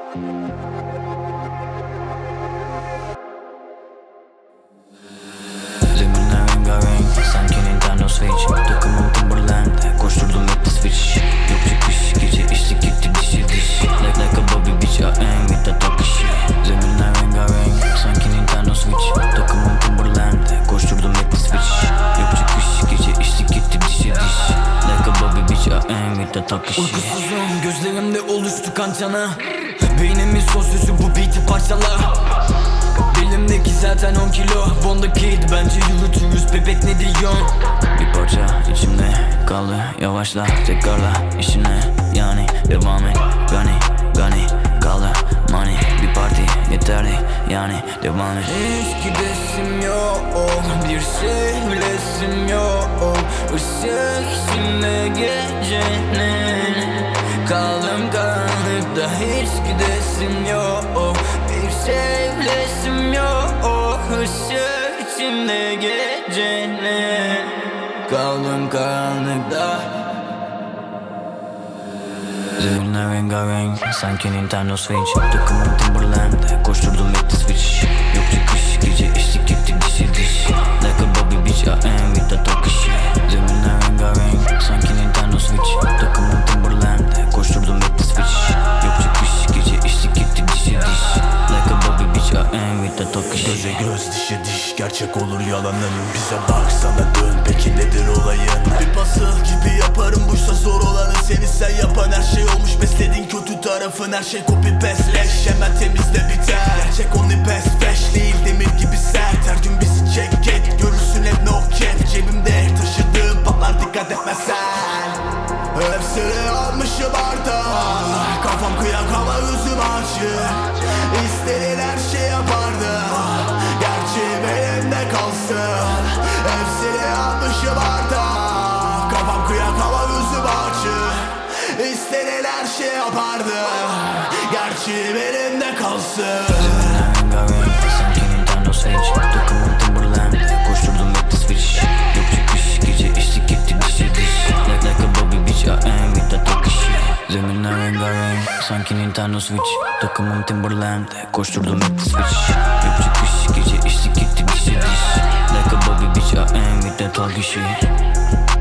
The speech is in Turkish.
Zeminler rengarenk, sanki Nintendo Switch. Takımım Timberland, koşturdum etti switch. Yok çıkış, gece içtik gitti dişe diş. Like a Bobby bitch, I ain't with the talk shit. Zeminler rengarenk, sanki Nintendo Switch. Takımım Timberland, koşturdum etti switch. Yok çıkış, gece içtik gitti dişe diş. Like a Bobby bitch, I ain't with the talk shit. Uykusuzum, gözlerimde oluştu kan cana. Beynimin son sözü bu beat'i parçala. Belimdeki zaten 10 kilo Wonderkid, bence yürütürüz bebek, ne diyorsun? Bir parça içimde kaldı, yavaşla tekrarla işine. Yani devam et, gani kaldı money. Bir parti yeterli, yani devam et. Hiç gidesim yok, bir sevlesim yok. Işık içinde gecenin, kaldım karanlıkta. Hiç gidesim yok, bir sevlesim yok. Işık içinde gecenin, kaldım karanlıkta. Zeminler rengarenk, sanki Nintendo Switch. Takımım Timberland, koşturdum etti switch. Yok çıkış, gece içtik gittik dişe diş. Like a Bobby bitch, I ain't with the talk shit. Zeminler rengarenk, sanki Nintendo Switch. Takımım Timberland, koşturdum etti switch. Yok çıkış, gece içtik gittik dişe diş. Like a Bobby bitch, I ain't with the talk shit. Göze göz, dişe diş, gerçek olur yalanın. Bize bak, sana dön, peki nedir olayın? Bir pasıl gibi yaparım, buysa zor olanı. Seni sen yapan her şey olmuş, beslediğin kötü tarafın. Her şey copy paste leş, hemen temizle biter. Gerçek only best fresh değil, demir gibi sert. Her gün bizi check et, görürsün hep no cap. Cebimde taşıdığım patlar, dikkat etmezsen. Hepsini almışım arda. Kafam kıyak ama yüzüm açık. İstediğin her şey yapardım, gerçeğim elimde kalsın. Hepsini almışım arda. Kafam kıyak ama yüzüm açık. İstediğin her şey yapardım, gerçeğim elimde kalsın. Zeminler rengarenk, sanki Nintendo Switch. Takımım Timberland, koşturdum etti switch. Yok çıkış, gece içtik gittik dişe diş. Like a Bobby bitch, I ain't with the talk shit. Zeminler rengarenk, sanki Nintendo Switch. Takımım Timberland, koşturdum etti switch. Yok çıkış, gece içtik gittik dişe diş. Like a Bobby bitch, I ain't with the talk shit.